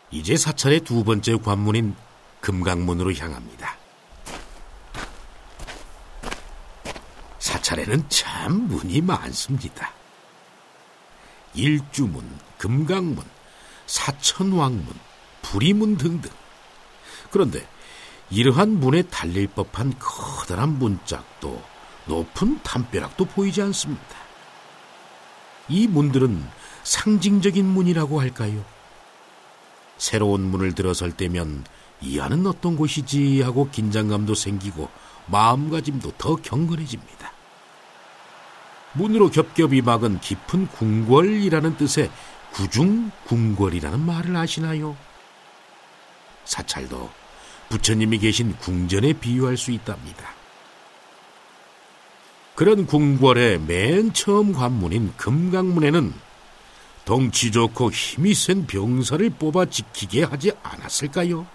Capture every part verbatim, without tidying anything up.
이제 사찰의 두 번째 관문인 금강문으로 향합니다. 사찰에는 참 문이 많습니다. 일주문, 금강문, 사천왕문, 부리문 등등. 그런데 이러한 문에 달릴 법한 커다란 문짝도 높은 담벼락도 보이지 않습니다. 이 문들은 상징적인 문이라고 할까요? 새로운 문을 들어설 때면 이 안은 어떤 곳이지 하고 긴장감도 생기고 마음가짐도 더 경건해집니다. 문으로 겹겹이 막은 깊은 궁궐이라는 뜻의 구중궁궐이라는 말을 아시나요? 사찰도 부처님이 계신 궁전에 비유할 수 있답니다. 그런 궁궐의 맨 처음 관문인 금강문에는 덩치 좋고 힘이 센 병사를 뽑아 지키게 하지 않았을까요?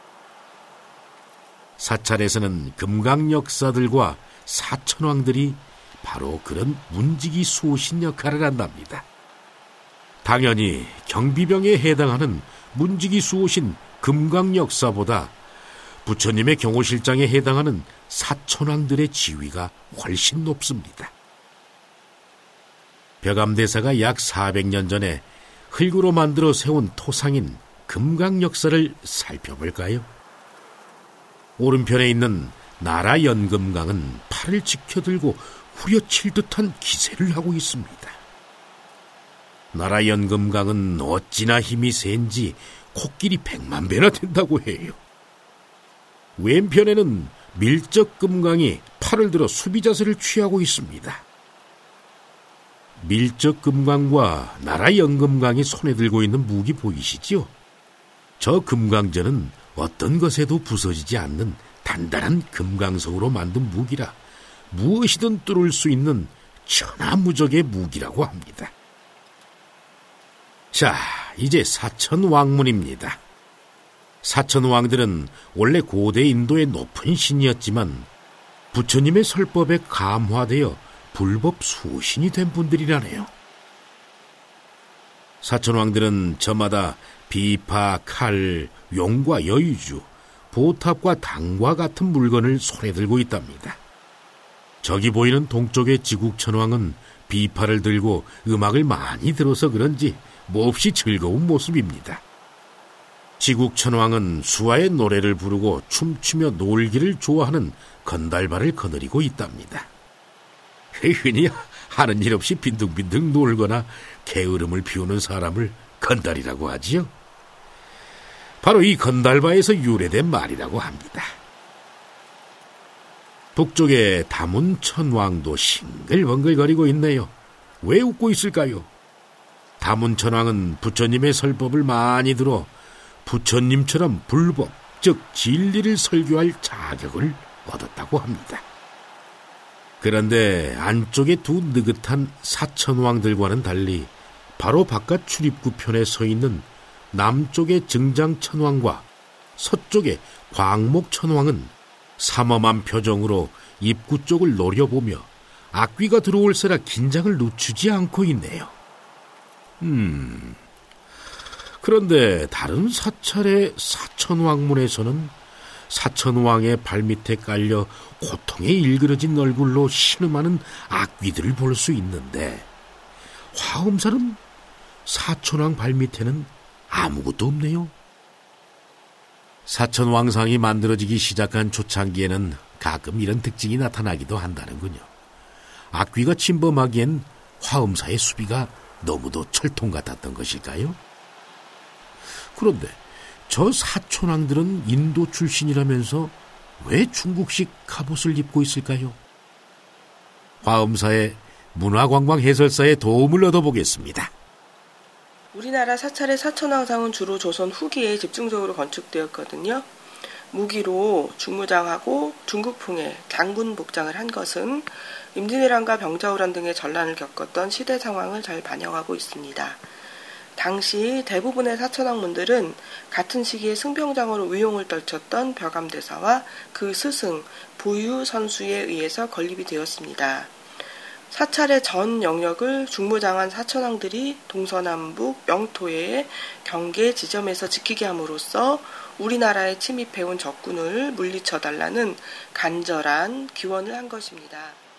사찰에서는 금강역사들과 사천왕들이 바로 그런 문지기 수호신 역할을 한답니다. 당연히 경비병에 해당하는 문지기 수호신 금강역사보다 부처님의 경호실장에 해당하는 사천왕들의 지위가 훨씬 높습니다. 벽암대사가 약 사백 년 전에 흙으로 만들어 세운 토상인 금강역사를 살펴볼까요? 오른편에 있는 나라연금강은 팔을 지켜들고 후려칠 듯한 기세를 하고 있습니다. 나라연금강은 어찌나 힘이 센지 코끼리 백만 배나 된다고 해요. 왼편에는 밀적금강이 팔을 들어 수비 자세를 취하고 있습니다. 밀적금강과 나라연금강이 손에 들고 있는 무기 보이시죠? 저 금강전은 어떤 것에도 부서지지 않는 단단한 금강석으로 만든 무기라 무엇이든 뚫을 수 있는 천하무적의 무기라고 합니다. 자, 이제 사천왕문입니다. 사천왕들은 원래 고대 인도의 높은 신이었지만 부처님의 설법에 감화되어 불법 수신이 된 분들이라네요. 사천왕들은 저마다 비파, 칼, 용과 여유주, 보탑과 당과 같은 물건을 손에 들고 있답니다. 저기 보이는 동쪽의 지국천왕은 비파를 들고 음악을 많이 들어서 그런지 몹시 즐거운 모습입니다. 지국천왕은 수화의 노래를 부르고 춤추며 놀기를 좋아하는 건달발을 거느리고 있답니다. 흔히 하는 일 없이 빈둥빈둥 놀거나 게으름을 피우는 사람을 건달이라고 하지요. 바로 이 건달바에서 유래된 말이라고 합니다. 북쪽의 다문천왕도 싱글벙글거리고 있네요. 왜 웃고 있을까요? 다문천왕은 부처님의 설법을 많이 들어 부처님처럼 불법, 즉 진리를 설교할 자격을 얻었다고 합니다. 그런데 안쪽의 두 느긋한 사천왕들과는 달리 바로 바깥 출입구 편에 서 있는 남쪽의 증장천왕과 서쪽의 광목천왕은 삼엄한 표정으로 입구 쪽을 노려보며 악귀가 들어올세라 긴장을 늦추지 않고 있네요. 음... 그런데 다른 사찰의 사천왕문에서는 사천왕의 발밑에 깔려 고통에 일그러진 얼굴로 신음하는 악귀들을 볼 수 있는데 화엄사는 사천왕 발밑에는 아무것도 없네요. 사천왕상이 만들어지기 시작한 초창기에는 가끔 이런 특징이 나타나기도 한다는군요. 악귀가 침범하기엔 화엄사의 수비가 너무도 철통 같았던 것일까요? 그런데 저 사천왕들은 인도 출신이라면서 왜 중국식 갑옷을 입고 있을까요? 화엄사의 문화관광 해설사의 도움을 얻어보겠습니다. 우리나라 사찰의 사천왕상은 주로 조선 후기에 집중적으로 건축되었거든요. 무기로 중무장하고 중국풍의 장군 복장을 한 것은 임진왜란과 병자호란 등의 전란을 겪었던 시대 상황을 잘 반영하고 있습니다. 당시 대부분의 사천왕문들은 같은 시기에 승병장으로 위용을 떨쳤던 벽암대사와 그 스승 부유선수에 의해서 건립이 되었습니다. 사찰의 전 영역을 중무장한 사천왕들이 동서남북 영토의 경계 지점에서 지키게 함으로써 우리나라에 침입해온 적군을 물리쳐달라는 간절한 기원을 한 것입니다.